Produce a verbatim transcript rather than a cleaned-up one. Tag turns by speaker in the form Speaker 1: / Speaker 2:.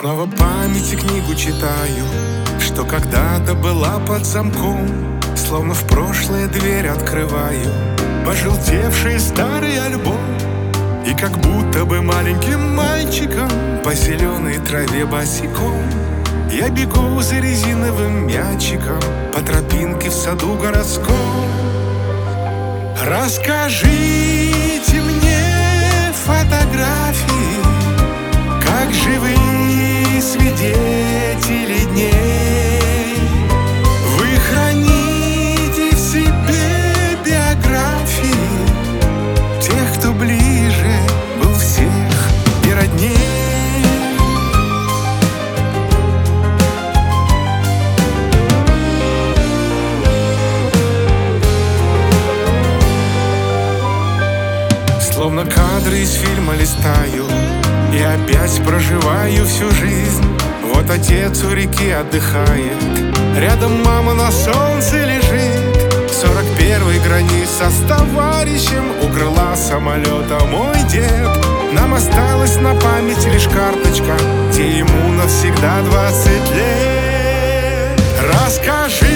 Speaker 1: Снова памяти книгу читаю, что когда-то была под замком. Словно в прошлое дверь открываю пожелтевший старый альбом. И как будто бы маленьким мальчиком по зеленой траве босиком я бегу за резиновым мячиком по тропинке в саду городском. Расскажите мне фотографии, как живые свидетели дней. Вы храните в себе биографии тех, кто ближе был всех и родней. Словно кадры из фильма листаю и опять проживаю всю жизнь. Вот отец у реки отдыхает, рядом мама на солнце лежит. Сорок первой граница с товарищем у крыла самолета мой дед. Нам осталась на память лишь карточка, где ему навсегда двадцать лет. Расскажи